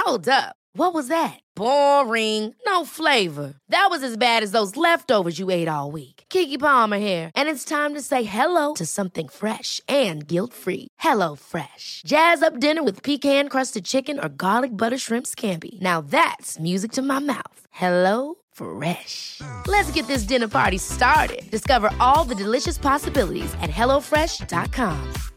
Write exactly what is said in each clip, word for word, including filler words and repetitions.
Hold up. What was that? Boring. No flavor. That was as bad as those leftovers you ate all week. Keke Palmer here, and it's time to say hello to something fresh and guilt-free. Hello Fresh. Jazz up dinner with pecan-crusted chicken or garlic butter shrimp scampi. Now that's music to my mouth. Hello Fresh. Let's get this dinner party started. Discover all the delicious possibilities at hello fresh dot com.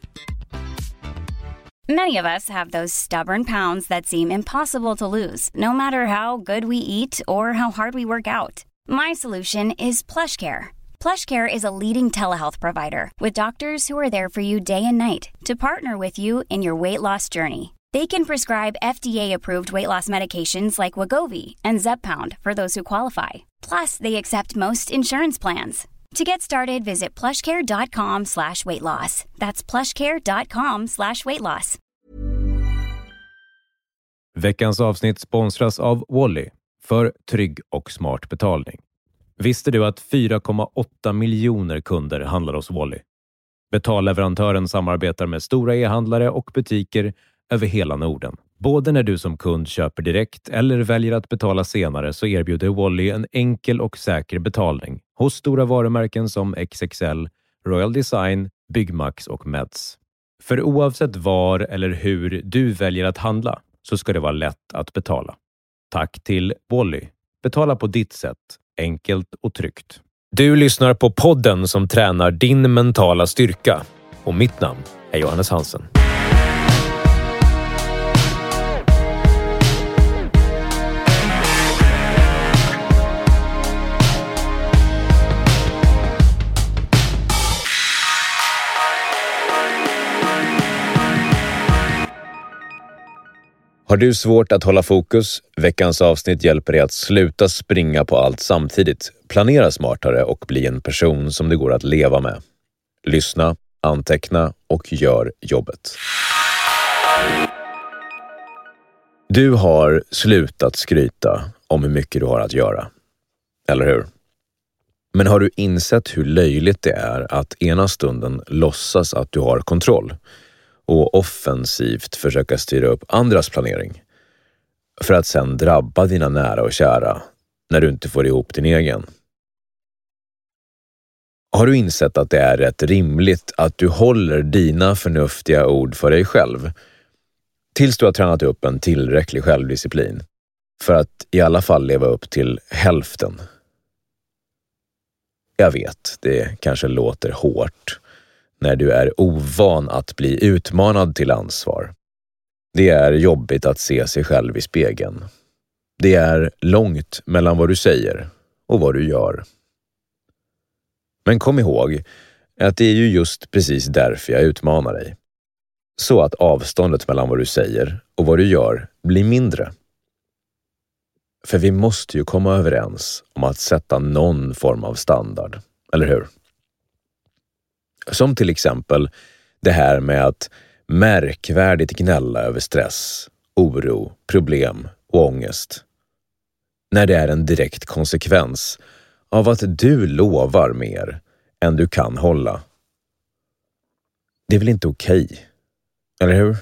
Many of us have those stubborn pounds that seem impossible to lose, no matter how good we eat or how hard we work out. My solution is PlushCare. PlushCare is a leading telehealth provider with doctors who are there for you day and night to partner with you in your weight loss journey. They can prescribe F D A-approved weight loss medications like Wegovy and Zepbound for those who qualify. Plus, they accept most insurance plans. To get started, visit plushcare.com slash weight loss. That's plushcare.com slash weight loss. Veckans avsnitt sponsras av Wally för trygg och smart betalning. Visste du att fyra komma åtta miljoner kunder handlar hos Wally? Betalleverantören samarbetar med stora e-handlare och butiker över hela Norden. Både när du som kund köper direkt eller väljer att betala senare så erbjuder Wally en enkel och säker betalning hos stora varumärken som X X L, Royal Design, Byggmax och Meds. För oavsett var eller hur du väljer att handla så ska det vara lätt att betala. Tack till Wally. Betala på ditt sätt, enkelt och tryggt. Du lyssnar på podden som tränar din mentala styrka och mitt namn är Johannes Hansen. Har du svårt att hålla fokus? Veckans avsnitt hjälper dig att sluta springa på allt samtidigt, planera smartare och bli en person som det går att leva med. Lyssna, anteckna och gör jobbet. Du har slutat skryta om hur mycket du har att göra. Eller hur? Men har du insett hur löjligt det är att ena stunden låtsas att du har kontroll och offensivt försöka styra upp andras planering för att sen drabba dina nära och kära när du inte får ihop din egen? Har du insett att det är rätt rimligt att du håller dina förnuftiga ord för dig själv tills du har tränat upp en tillräcklig självdisciplin för att i alla fall leva upp till hälften? Jag vet, det kanske låter hårt när du är ovan att bli utmanad till ansvar. Det är jobbigt att se sig själv i spegeln. Det är långt mellan vad du säger och vad du gör. Men kom ihåg att det är ju just precis därför jag utmanar dig. Så att avståndet mellan vad du säger och vad du gör blir mindre. För vi måste ju komma överens om att sätta någon form av standard, eller hur? Som till exempel det här med att märkvärdigt gnälla över stress, oro, problem och ångest. När det är en direkt konsekvens av att du lovar mer än du kan hålla. Det är väl inte okej, eller hur?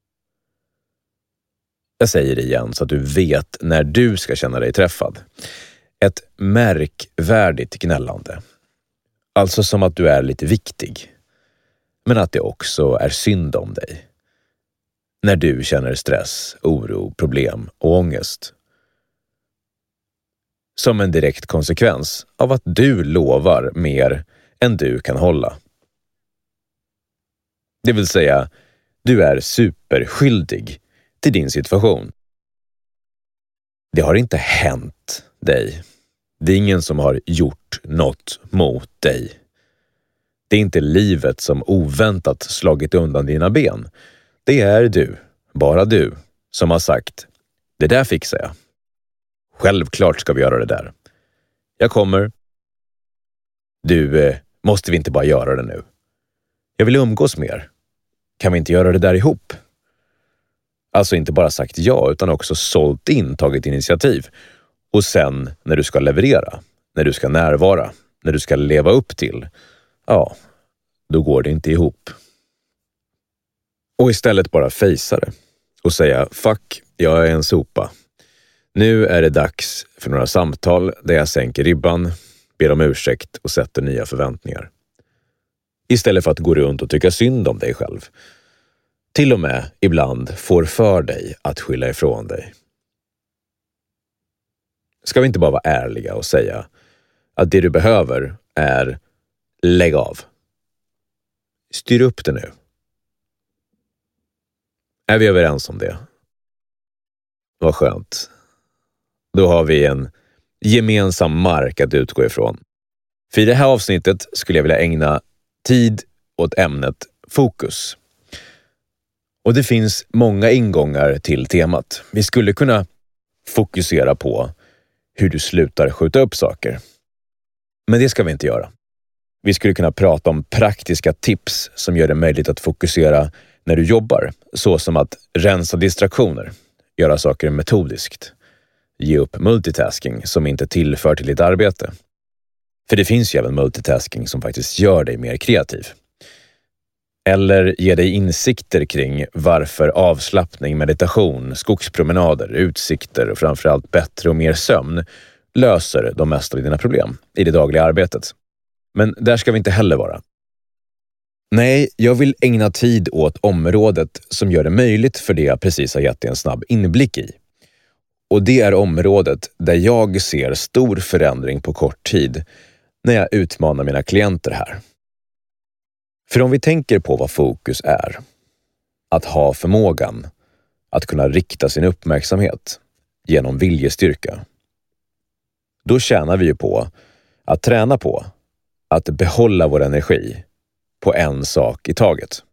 Jag säger det igen så att du vet när du ska känna dig träffad. Ett märkvärdigt gnällande. Alltså som att du är lite viktig. Men att det också är synd om dig. När du känner stress, oro, problem och ångest. Som en direkt konsekvens av att du lovar mer än du kan hålla. Det vill säga, du är superskyldig till din situation. Det har inte hänt dig. Det är ingen som har gjort något mot dig. Det är inte livet som oväntat slagit undan dina ben. Det är du, bara du, som har sagt, det där fixar jag. Självklart ska vi göra det där. Jag kommer. Du, eh, måste vi inte bara göra det nu? Jag vill umgås mer. Kan vi inte göra det där ihop? Alltså inte bara sagt ja utan också sålt in, tagit initiativ. Och sen när du ska leverera, när du ska närvara, när du ska leva upp till, ja, då går det inte ihop. Och istället bara fejsa det och säga, fuck, jag är en sopa. Nu är det dags för några samtal där jag sänker ribban, ber om ursäkt och sätter nya förväntningar. Istället för att gå runt och tycka synd om dig själv. Till och med ibland får för dig att skylla ifrån dig. Ska vi inte bara vara ärliga och säga att det du behöver är lägg av. Styr upp det nu. Är vi överens om det? Vad skönt. Då har vi en gemensam mark att utgå ifrån. För i det här avsnittet skulle jag vilja ägna tid åt ämnet fokus. Och det finns många ingångar till temat. Vi skulle kunna fokusera på hur du slutar skjuta upp saker. Men det ska vi inte göra. Vi skulle kunna prata om praktiska tips som gör det möjligt att fokusera när du jobbar. Så som att rensa distraktioner, göra saker metodiskt, ge upp multitasking som inte tillför till ditt arbete. För det finns ju även multitasking som faktiskt gör dig mer kreativ. Eller ge dig insikter kring varför avslappning, meditation, skogspromenader, utsikter och framförallt bättre och mer sömn löser de mesta av dina problem i det dagliga arbetet. Men där ska vi inte heller vara. Nej, jag vill ägna tid åt området som gör det möjligt för det jag precis har gett dig en snabb inblick i. Och det är området där jag ser stor förändring på kort tid när jag utmanar mina klienter här. För om vi tänker på vad fokus är, att ha förmågan att kunna rikta sin uppmärksamhet genom viljestyrka, då tjänar vi ju på att träna på att behålla vår energi på en sak i taget.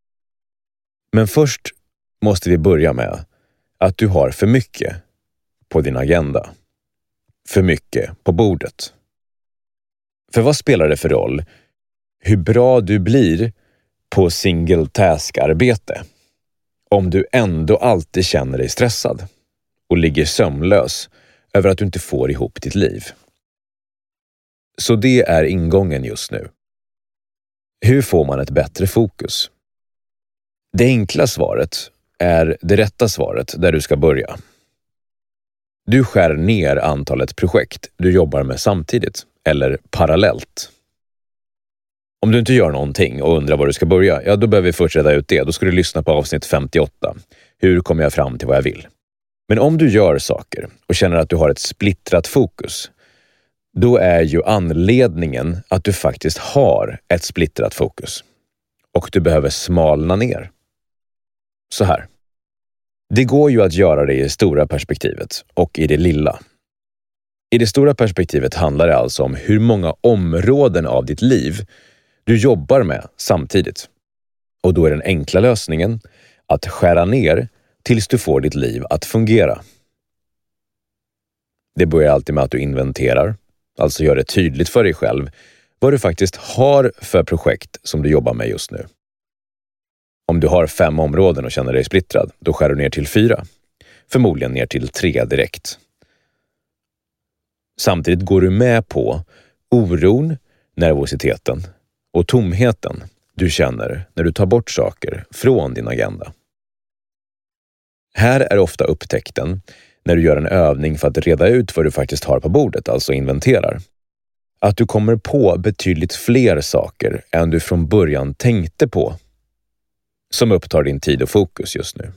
Men först måste vi börja med att du har för mycket på din agenda. För mycket på bordet. För vad spelar det för roll hur bra du blir på single task-arbete om du ändå alltid känner dig stressad och ligger sömnlös över att du inte får ihop ditt liv? Så det är ingången just nu. Hur får man ett bättre fokus? Det enkla svaret är det rätta svaret där du ska börja. Du skär ner antalet projekt du jobbar med samtidigt eller parallellt. Om du inte gör någonting och undrar var du ska börja, ja då behöver vi först reda ut det. Då ska du lyssna på avsnitt femtioåtta. Hur kommer jag fram till vad jag vill? Men om du gör saker och känner att du har ett splittrat fokus, då är ju anledningen att du faktiskt har ett splittrat fokus. Och du behöver smalna ner. Så här. Det går ju att göra det i det stora perspektivet och i det lilla. I det stora perspektivet handlar det alltså om hur många områden av ditt liv du jobbar med samtidigt. Och då är den enkla lösningen att skära ner tills du får ditt liv att fungera. Det börjar alltid med att du inventerar, alltså gör det tydligt för dig själv vad du faktiskt har för projekt som du jobbar med just nu. Om du har fem områden och känner dig splittrad, då skär du ner till fyra. Förmodligen ner till tre direkt. Samtidigt går du med på oron, nervositeten och tomheten du känner när du tar bort saker från din agenda. Här är ofta upptäckten när du gör en övning för att reda ut vad du faktiskt har på bordet, alltså inventerar. Att du kommer på betydligt fler saker än du från början tänkte på som upptar din tid och fokus just nu.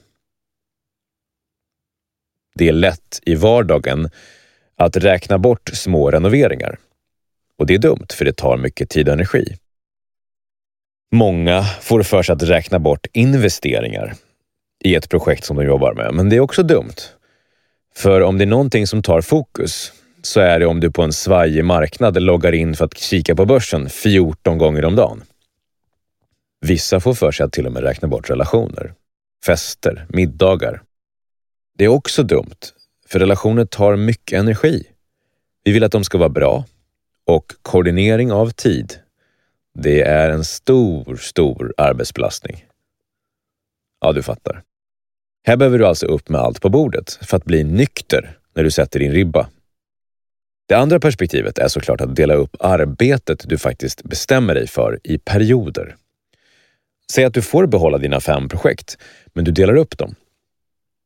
Det är lätt i vardagen att räkna bort små renoveringar. Och det är dumt för det tar mycket tid och energi. Många får för sig att räkna bort investeringar i ett projekt som de jobbar med. Men det är också dumt. För om det är någonting som tar fokus så är det om du på en svajig marknad loggar in för att kika på börsen fjorton gånger om dagen. Vissa får för sig att till och med räkna bort relationer, fester, middagar. Det är också dumt, för relationer tar mycket energi. Vi vill att de ska vara bra, och koordinering av tid, det är en stor, stor arbetsbelastning. Ja, du fattar. Här behöver du alltså upp med allt på bordet för att bli nykter när du sätter din ribba. Det andra perspektivet är såklart att dela upp arbetet du faktiskt bestämmer dig för i perioder. Säg att du får behålla dina fem projekt, men du delar upp dem.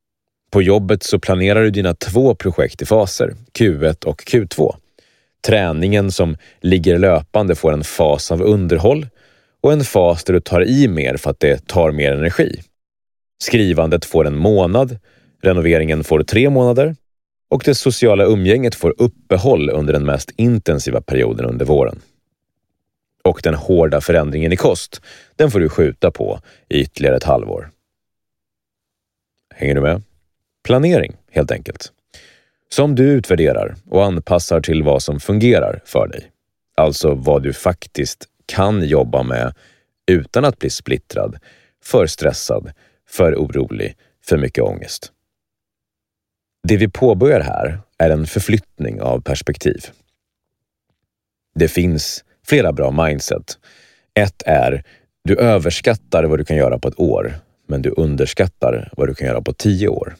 På jobbet så planerar du dina två projekt i faser, Q ett och Q två. Träningen som ligger löpande får en fas av underhåll och en fas där du tar i mer för att det tar mer energi. Skrivandet får en månad, renoveringen får tre månader och det sociala umgänget får uppehåll under den mest intensiva perioden under våren. Och den hårda förändringen i kost, den får du skjuta på i ytterligare ett halvår. Hänger du med? Planering, helt enkelt. Som du utvärderar och anpassar till vad som fungerar för dig. Alltså vad du faktiskt kan jobba med utan att bli splittrad, för stressad, för orolig, för mycket ångest. Det vi påbörjar här är en förflyttning av perspektiv. Det finns flera bra mindset. Ett är, du överskattar vad du kan göra på ett år, men du underskattar vad du kan göra på tio år.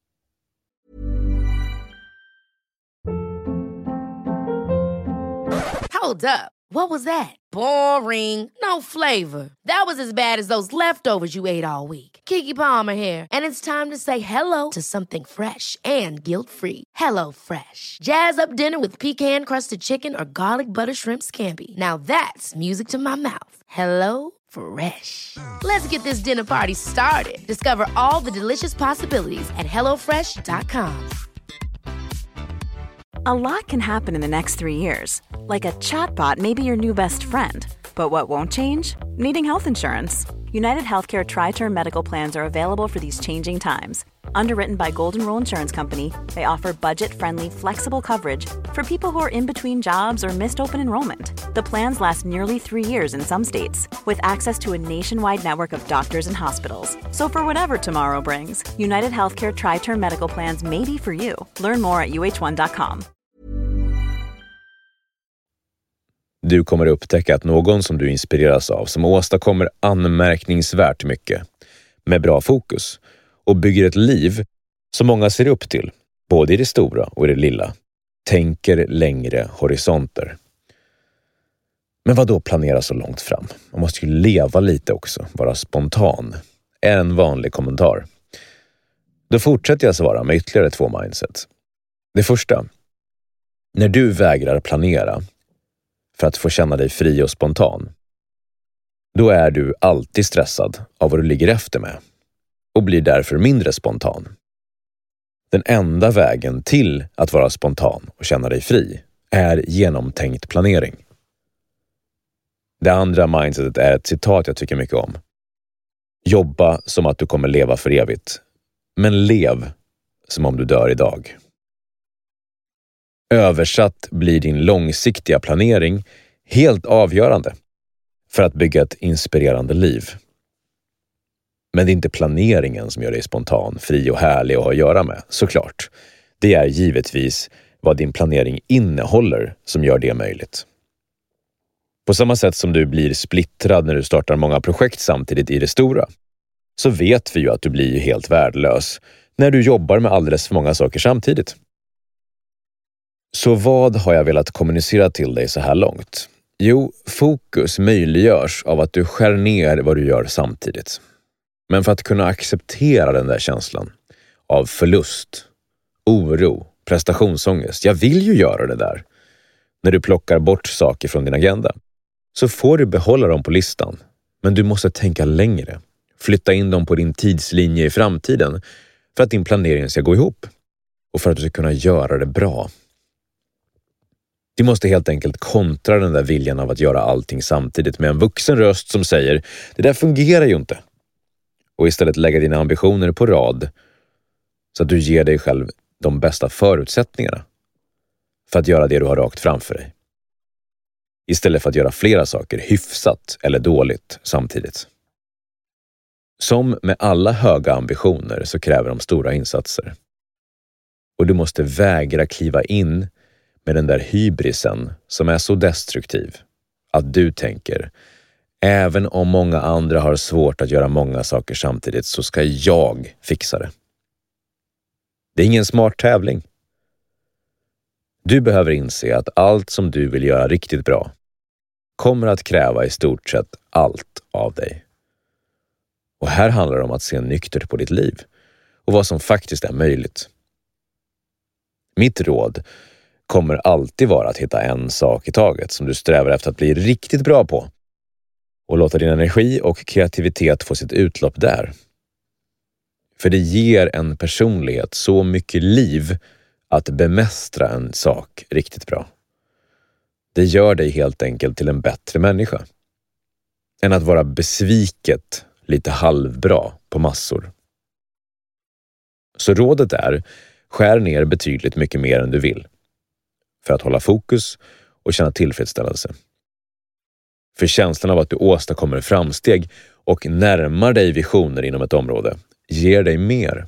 Hold up. What was that? Boring. No flavor. That was as bad as those leftovers you ate all week. Keke Palmer here, and it's time to say hello to something fresh and guilt-free. Hello Fresh. Jazz up dinner with pecan-crusted chicken or garlic butter shrimp scampi. Now that's music to my mouth. Hello Fresh. Let's get this dinner party started. Discover all the delicious possibilities at hello fresh dot com. A lot can happen in the next three years. Like a chatbot may be your new best friend. But what won't change? Needing health insurance. United Healthcare Tri-Term Medical Plans are available for these changing times. Underwritten by Golden Rule Insurance Company, they offer budget-friendly, flexible coverage for people who are in between jobs or missed open enrollment. The plans last nearly three years in some states, with access to a nationwide network of doctors and hospitals. So for whatever tomorrow brings, United Healthcare Tri-Term Medical Plans may be for you. Learn more at u h one dot com. Du kommer upptäcka att någon som du inspireras av, som åstadkommer anmärkningsvärt mycket, med bra fokus, och bygger ett liv som många ser upp till, både i det stora och i det lilla, tänker längre horisonter. Men vad då planera så långt fram? Man måste ju leva lite också, vara spontan. En vanlig kommentar. Då fortsätter jag svara med ytterligare två mindset. Det första. När du vägrar planera för att få känna dig fri och spontan, då är du alltid stressad av vad du ligger efter med och blir därför mindre spontan. Den enda vägen till att vara spontan och känna dig fri är genomtänkt planering. Det andra mindsetet är ett citat jag tycker mycket om. Jobba som att du kommer leva för evigt, men lev som om du dör idag. Översatt blir din långsiktiga planering helt avgörande för att bygga ett inspirerande liv. Men det är inte planeringen som gör dig spontan, fri och härlig att ha att göra med, såklart. Det är givetvis vad din planering innehåller som gör det möjligt. På samma sätt som du blir splittrad när du startar många projekt samtidigt i det stora, så vet vi ju att du blir helt värdelös när du jobbar med alldeles för många saker samtidigt. Så vad har jag velat kommunicera till dig så här långt? Jo, fokus möjliggörs av att du skär ner vad du gör samtidigt. Men för att kunna acceptera den där känslan av förlust, oro, prestationsångest, jag vill ju göra det där. När du plockar bort saker från din agenda, så får du behålla dem på listan. Men du måste tänka längre. Flytta in dem på din tidslinje i framtiden för att din planering ska gå ihop. Och för att du ska kunna göra det bra. Du måste helt enkelt kontra den där viljan av att göra allting samtidigt med en vuxen röst som säger, det där fungerar ju inte. Och istället lägga dina ambitioner på rad så att du ger dig själv de bästa förutsättningarna för att göra det du har rakt framför dig. Istället för att göra flera saker hyfsat eller dåligt samtidigt. Som med alla höga ambitioner så kräver de stora insatser. Och du måste vägra kliva in med den där hybrisen som är så destruktiv att du tänker, även om många andra har svårt att göra många saker samtidigt så ska jag fixa det. Det är ingen smart tävling. Du behöver inse att allt som du vill göra riktigt bra kommer att kräva i stort sett allt av dig. Och här handlar det om att se nyktert på ditt liv och vad som faktiskt är möjligt. Mitt råd kommer alltid vara att hitta en sak i taget som du strävar efter att bli riktigt bra på och låta din energi och kreativitet få sitt utlopp där. För det ger en personlighet så mycket liv att bemästra en sak riktigt bra. Det gör dig helt enkelt till en bättre människa än att vara besviket lite halvbra på massor. Så rådet är, skär ner betydligt mycket mer än du vill för att hålla fokus och känna tillfredsställelse. För känslan av att du åstadkommer framsteg och närmar dig visioner inom ett område ger dig mer.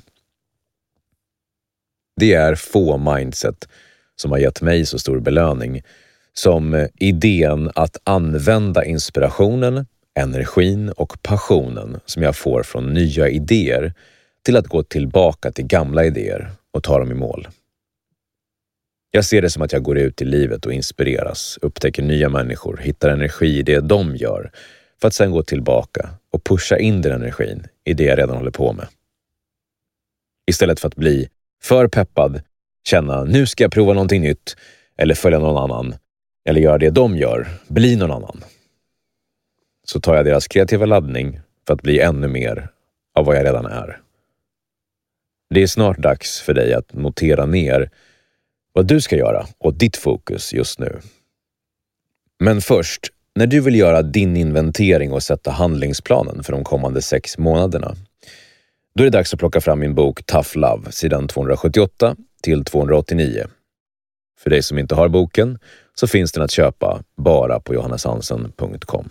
Det är få mindset som har gett mig så stor belöning som idén att använda inspirationen, energin och passionen som jag får från nya idéer till att gå tillbaka till gamla idéer och ta dem i mål. Jag ser det som att jag går ut i livet och inspireras, upptäcker nya människor, hittar energi i det de gör för att sedan gå tillbaka och pusha in den energin i det jag redan håller på med. Istället för att bli för peppad, känna nu ska jag prova någonting nytt eller följa någon annan eller göra det de gör, bli någon annan. Så tar jag deras kreativa laddning för att bli ännu mer av vad jag redan är. Det är snart dags för dig att notera ner vad du ska göra och ditt fokus just nu. Men först, när du vill göra din inventering och sätta handlingsplanen för de kommande sex månaderna, då är det dags att plocka fram min bok Tough Love, sidan tvåhundrasjuttioåtta till tvåhundraåttionio. För dig som inte har boken så finns den att köpa bara på johannes hansen punkt com.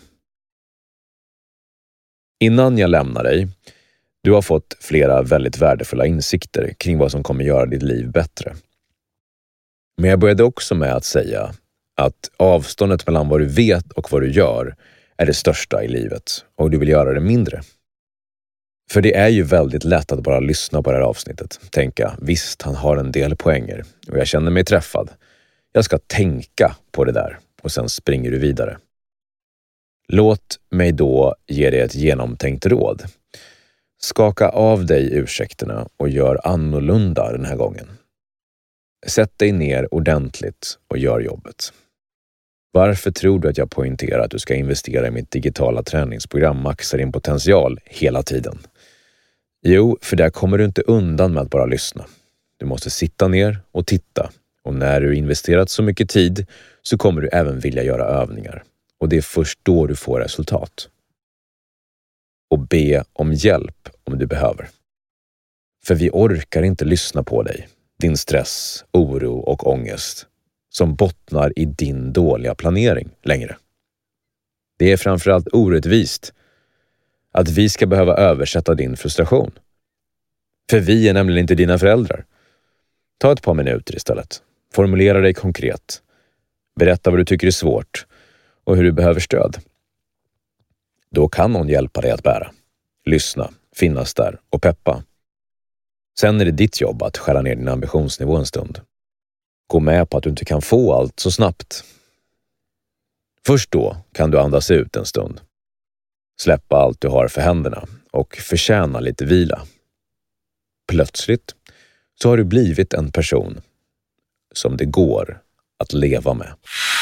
Innan jag lämnar dig, du har fått flera väldigt värdefulla insikter kring vad som kommer göra ditt liv bättre. Men jag började också med att säga att avståndet mellan vad du vet och vad du gör är det största i livet och du vill göra det mindre. För det är ju väldigt lätt att bara lyssna på det här avsnittet. Tänka, visst han har en del poänger och jag känner mig träffad. Jag ska tänka på det där och sen springer du vidare. Låt mig då ge dig ett genomtänkt råd. Skaka av dig ursäkterna och gör annorlunda den här gången. Sätt dig ner ordentligt och gör jobbet. Varför tror du att jag poängterar att du ska investera i mitt digitala träningsprogram Maxa din potential hela tiden? Jo, för där kommer du inte undan med att bara lyssna. Du måste sitta ner och titta. Och när du investerat så mycket tid så kommer du även vilja göra övningar. Och det är först då du får resultat. Och be om hjälp om du behöver. För vi orkar inte lyssna på dig, din stress, oro och ångest som bottnar i din dåliga planering längre. Det är framförallt orättvist att vi ska behöva översätta din frustration. För vi är nämligen inte dina föräldrar. Ta ett par minuter istället. Formulera dig konkret. Berätta vad du tycker är svårt och hur du behöver stöd. Då kan någon hjälpa dig att bära. Lyssna, finnas där och peppa. Sen är det ditt jobb att skära ner din ambitionsnivå en stund. Gå med på att du inte kan få allt så snabbt. Först då kan du andas ut en stund. Släppa allt du har för händerna och förtjäna lite vila. Plötsligt så har du blivit en person som det går att leva med.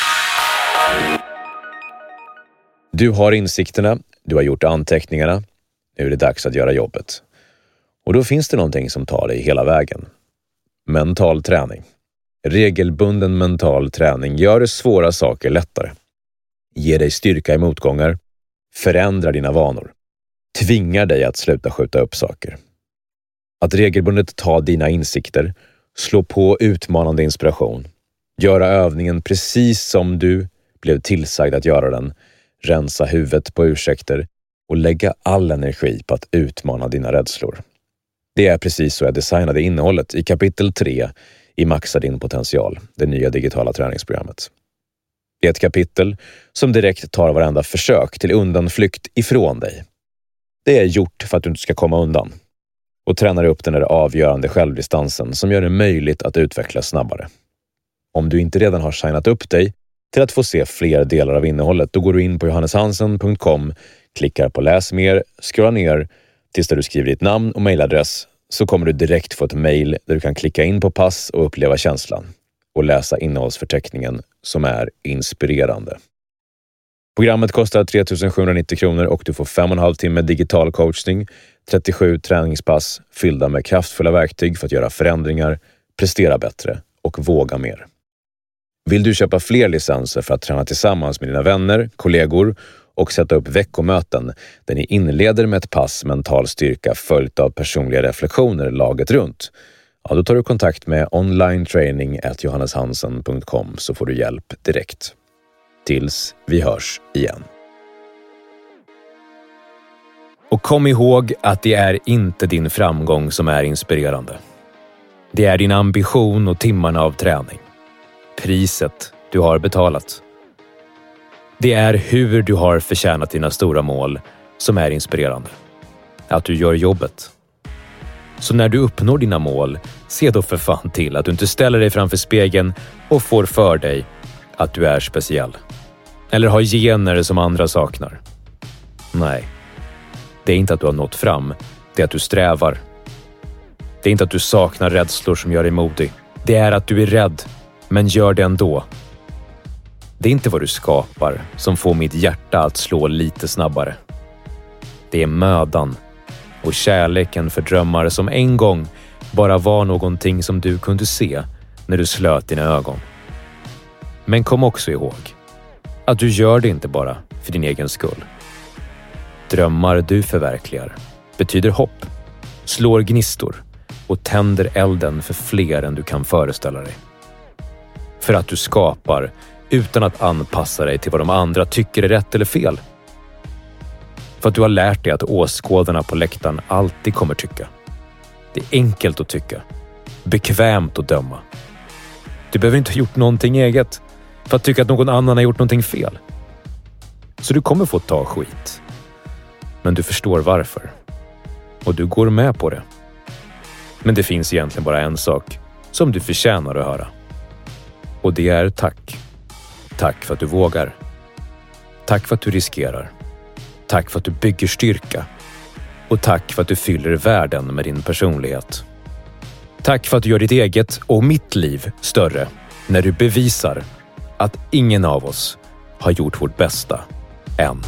Du har insikterna, du har gjort anteckningarna. Nu är det dags att göra jobbet. Och då finns det någonting som tar dig hela vägen. Mental träning. Regelbunden mental träning gör svåra saker lättare. Ger dig styrka i motgångar. Förändrar dina vanor. Tvingar dig att sluta skjuta upp saker. Att regelbundet ta dina insikter. Slå på utmanande inspiration. Göra övningen precis som du blev tillsagd att göra den. Rensa huvudet på ursäkter. Och lägga all energi på att utmana dina rädslor. Det är precis så jag designade innehållet i kapitel tre i Maxa din potential, det nya digitala träningsprogrammet. Det är ett kapitel som direkt tar varenda försök till undanflykt ifrån dig. Det är gjort för att du inte ska komma undan och tränar upp den där avgörande självdistansen som gör det möjligt att utvecklas snabbare. Om du inte redan har signat upp dig till att få se fler delar av innehållet, då går du in på johannes hansen punkt com, klickar på läs mer, scrollar ner tills där du skriver ditt namn och mejladress. så kommer du direkt få ett mejl där du kan klicka in på pass och uppleva känslan och läsa innehållsförteckningen som är inspirerande. Programmet kostar tre tusen sjuhundranittio kronor och du får fem och en halv timme digital coachning, trettiosju träningspass fyllda med kraftfulla verktyg för att göra förändringar, prestera bättre och våga mer. Vill du köpa fler licenser för att träna tillsammans med dina vänner, kollegor och sätta upp veckomöten där ni inleder med ett pass mental styrka följt av personliga reflektioner laget runt? Ja, då tar du kontakt med onlinetraining at johanneshansen punkt com så får du hjälp direkt. Tills vi hörs igen. Och kom ihåg att det är inte din framgång som är inspirerande. Det är din ambition och timmarna av träning. Priset du har betalat. Det är hur du har förtjänat dina stora mål som är inspirerande. Att du gör jobbet. Så när du uppnår dina mål, se då för fan till att du inte ställer dig framför spegeln och får för dig att du är speciell. Eller har gener som andra saknar. Nej. Det är inte att du har nått fram. Det är att du strävar. Det är inte att du saknar rädslor som gör dig modig. Det är att du är rädd, men gör det ändå. Det är inte vad du skapar som får mitt hjärta att slå lite snabbare. Det är mödan och kärleken för drömmar som en gång bara var någonting som du kunde se när du slöt dina ögon. Men kom också ihåg att du gör det inte bara för din egen skull. Drömmar du förverkligar betyder hopp, slår gnistor och tänder elden för fler än du kan föreställa dig. För att du skapar utan att anpassa dig till vad de andra tycker är rätt eller fel. För att du har lärt dig att åskådarna på läktaren alltid kommer tycka. Det är enkelt att tycka. Bekvämt att döma. Du behöver inte ha gjort någonting eget för att tycka att någon annan har gjort någonting fel. Så du kommer få ta skit. Men du förstår varför. Och du går med på det. Men det finns egentligen bara en sak som du förtjänar att höra. Och det är tack. Tack för att du vågar. Tack för att du riskerar. Tack för att du bygger styrka. Och tack för att du fyller världen med din personlighet. Tack för att du gör ditt eget och mitt liv större när du bevisar att ingen av oss har gjort vårt bästa än.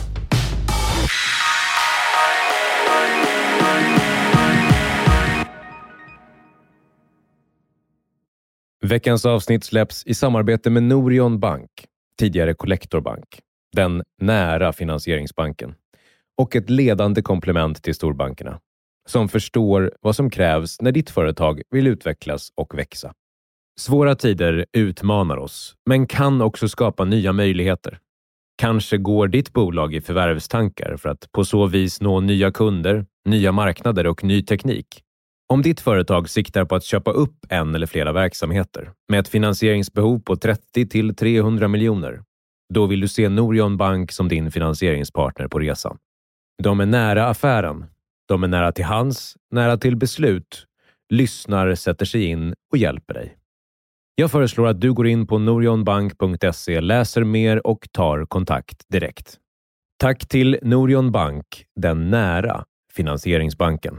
Veckans avsnitt släpps i samarbete med Norion Bank, tidigare Collector Bank, den nära finansieringsbanken, och ett ledande komplement till storbankerna, som förstår vad som krävs när ditt företag vill utvecklas och växa. Svåra tider utmanar oss, men kan också skapa nya möjligheter. Kanske går ditt bolag i förvärvstankar för att på så vis nå nya kunder, nya marknader och ny teknik. Om ditt företag siktar på att köpa upp en eller flera verksamheter med ett finansieringsbehov på trettio till trehundra miljoner, då vill du se Norion Bank som din finansieringspartner på resan. De är nära affären, de är nära till hands, nära till beslut, lyssnar, sätter sig in och hjälper dig. Jag föreslår att du går in på norionbank punkt se, läser mer och tar kontakt direkt. Tack till Norion Bank, den nära finansieringsbanken.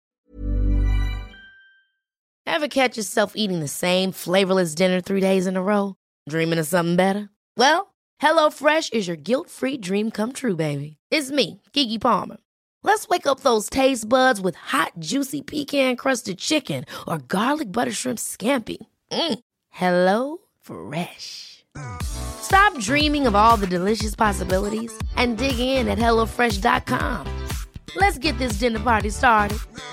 Ever catch yourself eating the same flavorless dinner three days in a row? Dreaming of something better? Well, HelloFresh is your guilt-free dream come true, baby. It's me, Keke Palmer. Let's wake up those taste buds with hot, juicy pecan-crusted chicken or garlic butter shrimp scampi. Mm. Hello Fresh. Stop dreaming of all the delicious possibilities and dig in at hello fresh dot com. Let's get this dinner party started.